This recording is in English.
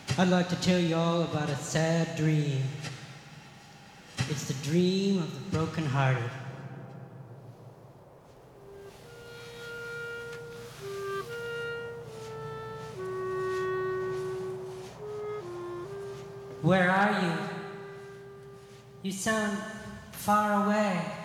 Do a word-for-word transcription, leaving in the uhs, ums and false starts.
I'd like to tell you all about a sad dream. It's the dream of the brokenhearted. Where are you? You sound far away.